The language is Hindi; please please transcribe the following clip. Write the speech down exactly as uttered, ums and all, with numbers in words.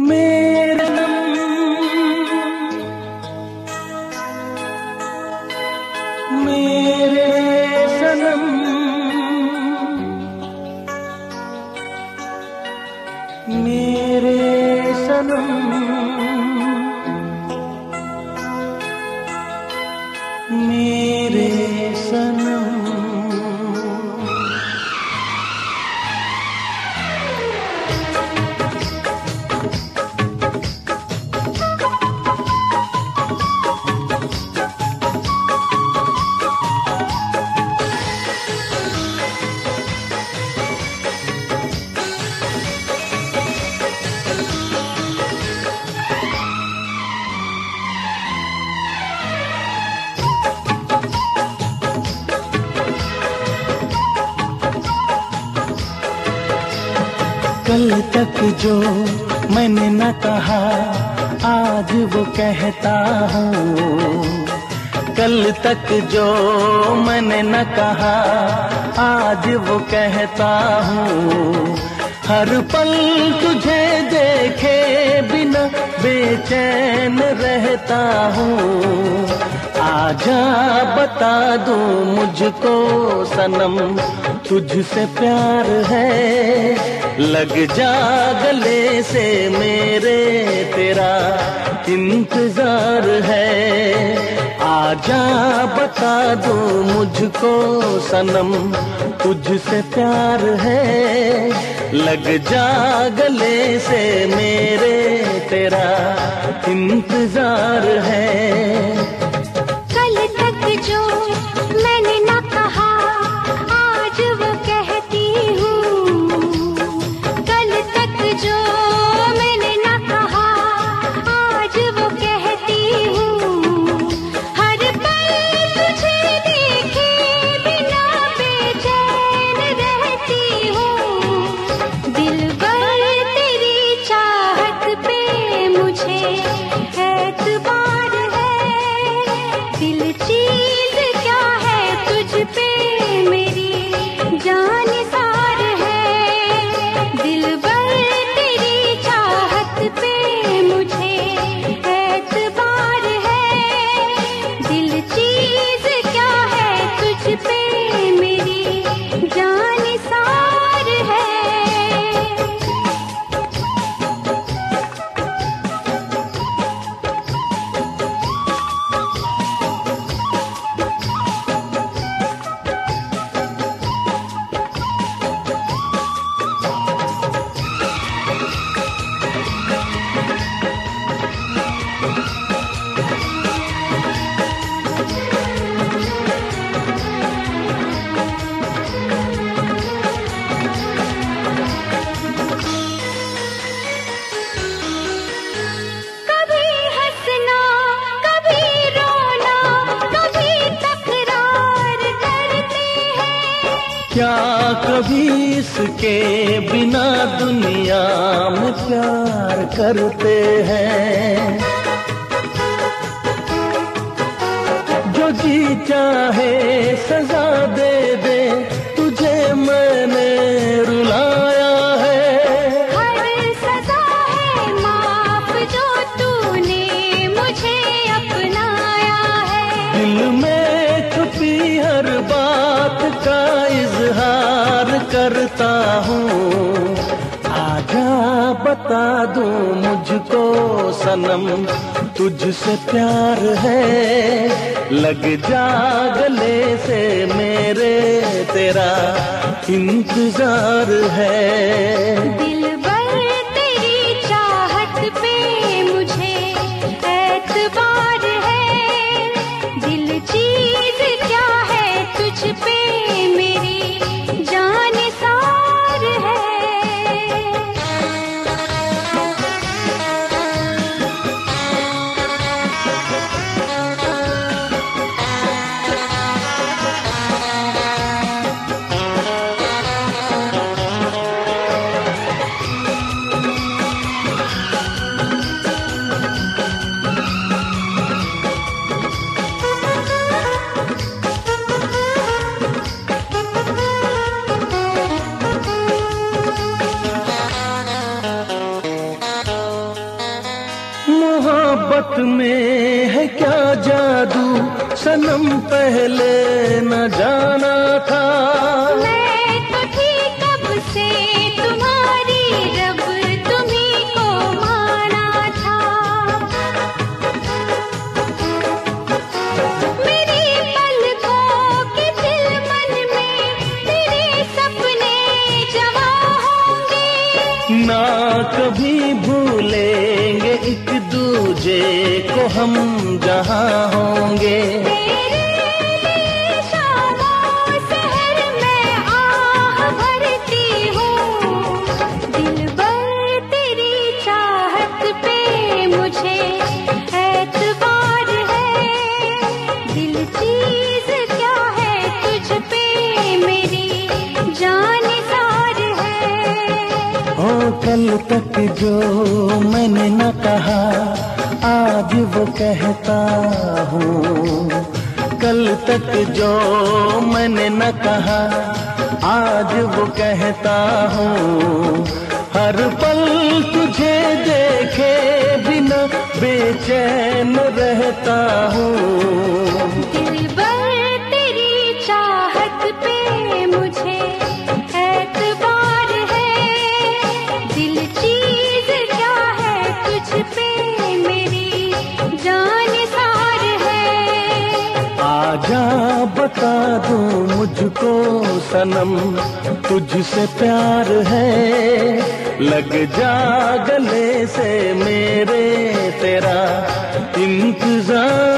मेरे मेरे सनम, मेरे सनम, मेरे सनम। कल तक जो मैंने न कहा आज वो कहता हूँ, कल तक जो मैंने न कहा आज वो कहता हूँ। हर पल तुझे देखे बिना बेचैन रहता हूँ। आजा बता दूँ मुझको सनम तुझसे प्यार है, लग जा गले से मेरे तेरा इंतजार है। आजा बता दूँ मुझको सनम तुझसे प्यार है, लग जा गले से मेरे तेरा इंतजार है। कल तक जो मैंने न कहा आज वो कहती हूँ, कल तक जो मैंने न कहा आज वो कहती हूँ। हर पल तुझे देखे बिना बेचैन रहती हूँ। दिलबर तेरी चाहत पे मुझे एतबार है, दिल चीज क्या है तुझ पे मेरी जान सार है। दिलबर तेरी चाहत पे मुझे एतबार है, दिल चीज क्या है तुझ पे मेरी जान सार है। कभी हंसना कभी रोना कभी तकरार करते हैं। क्या कभी इसके बिना दुनिया में प्यार करते हैं। जो जी चाहे सजा दे दे तुझे मैंने रुलाया है। हर सजा है माफ जो तूने मुझे अपनाया है। दिल में छुपी हर बात का इजहार करता हूँ। आजा बता दूँ मुझको सनम तुझसे प्यार है, लग जा गले से मेरे तेरा इंतजार है। दिलबर तेरी चाहत पे मुझे एतबार है, दिल चीज क्या है तुझ पे मेरी जान सार है। मोहब्बत में है क्या जादू, सनम पहले न जाना था। मैं तो थी कब से तुम्हारी, रब तुम्ही को माना था। मेरी पलकों के दिलमन में तेरे सपने जवा होंगे। ना कभी भूलेंगे एक दूजे को हम जहाँ होंगे। कल तक जो मैंने न कहा आज वो कहता हूँ। कल तक जो मैंने न कहा आज वो कहता हूँ। हर पल तुझे देखे बिना बेचैन रहता हूँ। दिलबर तेरी चाहत पे मुझे एतबार है। दिल चीज क्या है तुझ पे मेरी जान सार है। आजा बता दूं मुझको सनम तुझसे प्यार है। लग जा गले से मेरे तेरा इंतजार